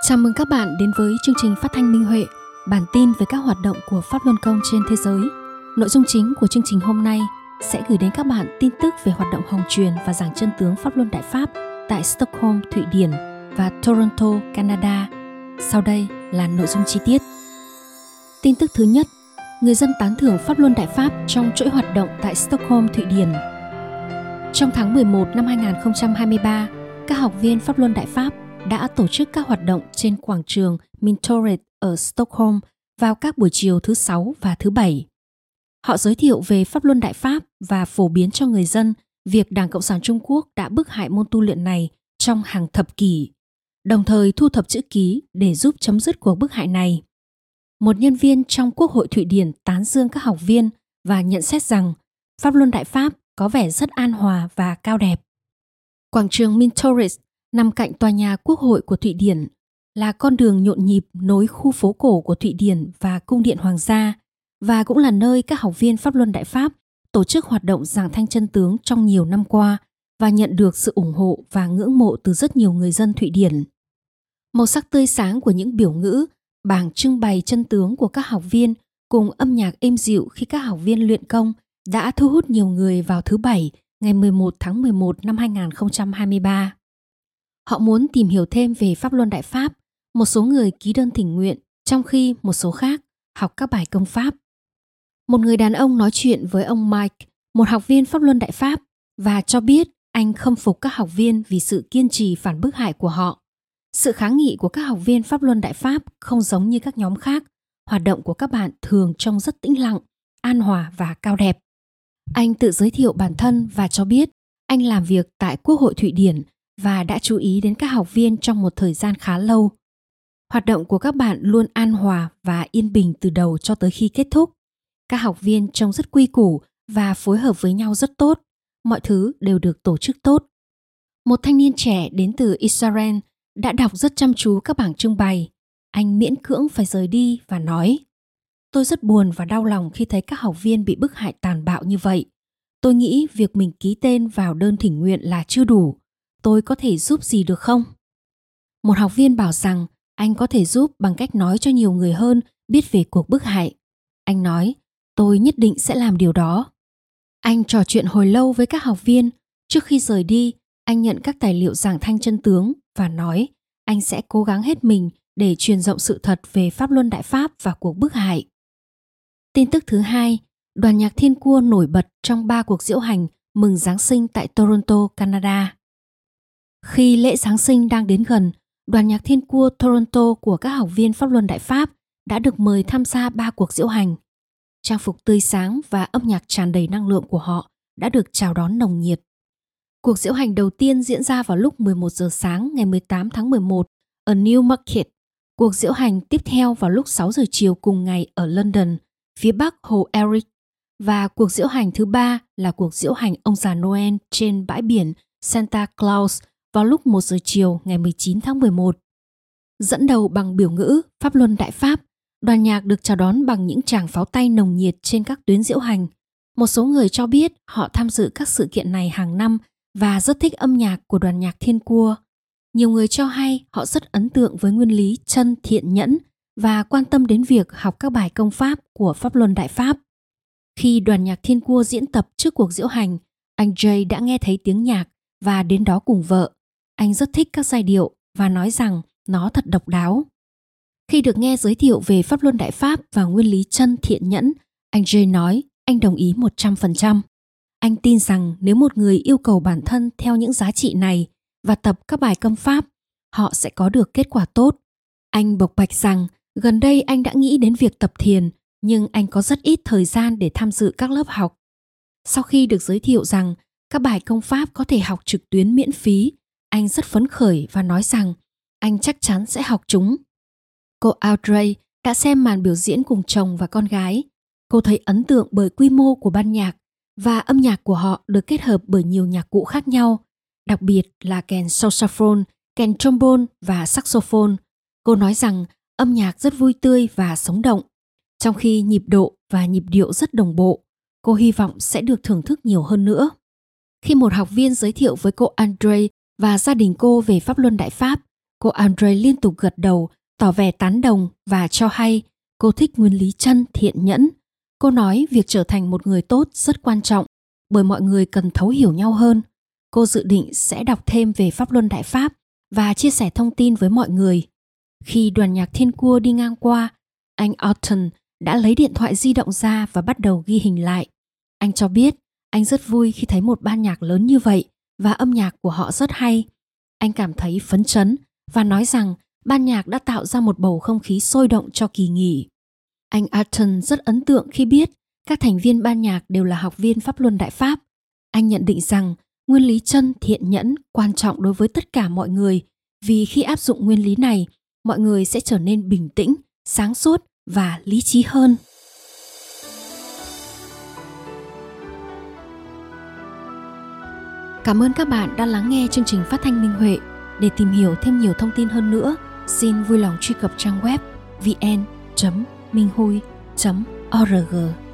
Chào mừng các bạn đến với chương trình phát thanh Minh Huệ, bản tin về các hoạt động của Pháp Luân Công trên thế giới. Nội dung chính của chương trình hôm nay sẽ gửi đến các bạn tin tức về hoạt động hồng truyền và giảng chân tướng Pháp Luân Đại Pháp tại Stockholm, Thụy Điển và Toronto, Canada. Sau đây là nội dung chi tiết. Tin tức thứ nhất, người dân tán thưởng Pháp Luân Đại Pháp trong chuỗi hoạt động tại Stockholm, Thụy Điển. Trong tháng 11 năm 2023, các học viên Pháp Luân Đại Pháp đã tổ chức các hoạt động trên quảng trường Mynttorget ở Stockholm vào các buổi chiều thứ Sáu và thứ Bảy. Họ giới thiệu về Pháp Luân Đại Pháp và phổ biến cho người dân việc Đảng Cộng sản Trung Quốc đã bức hại môn tu luyện này trong hàng thập kỷ, đồng thời thu thập chữ ký để giúp chấm dứt cuộc bức hại này. Một nhân viên trong Quốc hội Thụy Điển tán dương các học viên và nhận xét rằng Pháp Luân Đại Pháp có vẻ rất an hòa và cao đẹp. Quảng trường Mynttorget nằm cạnh tòa nhà Quốc hội của Thụy Điển, là con đường nhộn nhịp nối khu phố cổ của Thụy Điển và cung điện hoàng gia, và cũng là nơi các học viên Pháp Luân Đại Pháp tổ chức hoạt động giảng thanh chân tướng trong nhiều năm qua và nhận được sự ủng hộ và ngưỡng mộ từ rất nhiều người dân Thụy Điển. Màu sắc tươi sáng của những biểu ngữ, bảng trưng bày chân tướng của các học viên cùng âm nhạc êm dịu khi các học viên luyện công đã thu hút nhiều người vào thứ Bảy, ngày 11 tháng 11 năm 2023. Họ muốn tìm hiểu thêm về Pháp Luân Đại Pháp, một số người ký đơn thỉnh nguyện, trong khi một số khác học các bài công pháp. Một người đàn ông nói chuyện với ông Mike, một học viên Pháp Luân Đại Pháp, và cho biết anh khâm phục các học viên vì sự kiên trì phản bức hại của họ. Sự kháng nghị của các học viên Pháp Luân Đại Pháp không giống như các nhóm khác, hoạt động của các bạn thường trông rất tĩnh lặng, an hòa và cao đẹp. Anh tự giới thiệu bản thân và cho biết anh làm việc tại Quốc hội Thụy Điển và đã chú ý đến các học viên trong một thời gian khá lâu. Hoạt động của các bạn luôn an hòa và yên bình từ đầu cho tới khi kết thúc. Các học viên trông rất quy củ và phối hợp với nhau rất tốt. Mọi thứ đều được tổ chức tốt. Một thanh niên trẻ đến từ Israel đã đọc rất chăm chú các bảng trưng bày. Anh miễn cưỡng phải rời đi và nói: "Tôi rất buồn và đau lòng khi thấy các học viên bị bức hại tàn bạo như vậy. Tôi nghĩ việc mình ký tên vào đơn thỉnh nguyện là chưa đủ. Tôi có thể giúp gì được không?" Một học viên bảo rằng anh có thể giúp bằng cách nói cho nhiều người hơn biết về cuộc bức hại. Anh nói: "Tôi nhất định sẽ làm điều đó." Anh trò chuyện hồi lâu với các học viên. Trước khi rời đi, anh nhận các tài liệu giảng thanh chân tướng và nói anh sẽ cố gắng hết mình để truyền rộng sự thật về Pháp Luân Đại Pháp và cuộc bức hại. Tin tức thứ hai, đoàn nhạc Thiên Cua nổi bật trong 3 cuộc diễu hành mừng Giáng sinh tại Toronto, Canada. Khi lễ Giáng sinh đang đến gần, đoàn nhạc Thiên Cua Toronto của các học viên Pháp Luân Đại Pháp đã được mời tham gia 3 cuộc diễu hành. Trang phục tươi sáng và âm nhạc tràn đầy năng lượng của họ đã được chào đón nồng nhiệt. Cuộc diễu hành đầu tiên diễn ra vào lúc 11 giờ sáng ngày 18 tháng 11 ở Newmarket. Cuộc diễu hành tiếp theo vào lúc 6 giờ chiều cùng ngày ở London, phía bắc hồ Erie. Và cuộc diễu hành thứ 3 là cuộc diễu hành ông già Noel trên bãi biển Santa Claus vào lúc 1 giờ chiều ngày 19 tháng 11. Dẫn đầu bằng biểu ngữ Pháp Luân Đại Pháp, đoàn nhạc được chào đón bằng những tràng pháo tay nồng nhiệt trên các tuyến diễu hành. Một số người cho biết họ tham dự các sự kiện này hàng năm và rất thích âm nhạc của đoàn nhạc Thiên Cua. Nhiều người cho hay họ rất ấn tượng với nguyên lý chân thiện nhẫn và quan tâm đến việc học các bài công pháp của Pháp Luân Đại Pháp. Khi đoàn nhạc Thiên Cua diễn tập trước cuộc diễu hành, anh Jay đã nghe thấy tiếng nhạc và đến đó cùng vợ. Anh rất thích các giai điệu và nói rằng nó thật độc đáo. Khi được nghe giới thiệu về Pháp Luân Đại Pháp và nguyên lý chân thiện nhẫn, anh Jay nói anh đồng ý 100%. Anh tin rằng nếu một người yêu cầu bản thân theo những giá trị này và tập các bài công pháp, họ sẽ có được kết quả tốt. Anh bộc bạch rằng gần đây anh đã nghĩ đến việc tập thiền, nhưng anh có rất ít thời gian để tham dự các lớp học. Sau khi được giới thiệu rằng các bài công pháp có thể học trực tuyến miễn phí, anh rất phấn khởi và nói rằng anh chắc chắn sẽ học chúng. Cô Audrey đã xem màn biểu diễn cùng chồng và con gái. Cô thấy ấn tượng bởi quy mô của ban nhạc và âm nhạc của họ được kết hợp bởi nhiều nhạc cụ khác nhau, đặc biệt là kèn saxophone, kèn trombone và saxophone. Cô nói rằng âm nhạc rất vui tươi và sống động, trong khi nhịp độ và nhịp điệu rất đồng bộ. Cô hy vọng sẽ được thưởng thức nhiều hơn nữa. Khi một học viên giới thiệu với cô Andre và gia đình cô về Pháp Luân Đại Pháp, Cô Andre liên tục gật đầu, tỏ vẻ tán đồng và cho hay cô thích nguyên lý chân thiện nhẫn. Cô nói việc trở thành một người tốt rất quan trọng bởi mọi người cần thấu hiểu nhau hơn. Cô dự định sẽ đọc thêm về Pháp Luân Đại Pháp và chia sẻ thông tin với mọi người. Khi đoàn nhạc Thiên Cua đi ngang qua, anh Orton đã lấy điện thoại di động ra và bắt đầu ghi hình lại. Anh cho biết anh rất vui khi thấy một ban nhạc lớn như vậy và âm nhạc của họ rất hay. Anh cảm thấy phấn chấn và nói rằng ban nhạc đã tạo ra một bầu không khí sôi động cho kỳ nghỉ. Anh Orton rất ấn tượng khi biết các thành viên ban nhạc đều là học viên Pháp Luân Đại Pháp. Anh nhận định rằng nguyên lý chân thiện nhẫn quan trọng đối với tất cả mọi người vì khi áp dụng nguyên lý này, mọi người sẽ trở nên bình tĩnh, sáng suốt và lý trí hơn. Cảm ơn các bạn đã lắng nghe chương trình phát thanh Minh Huệ. Để tìm hiểu thêm nhiều thông tin hơn nữa, xin vui lòng truy cập trang web vn.minhui.org.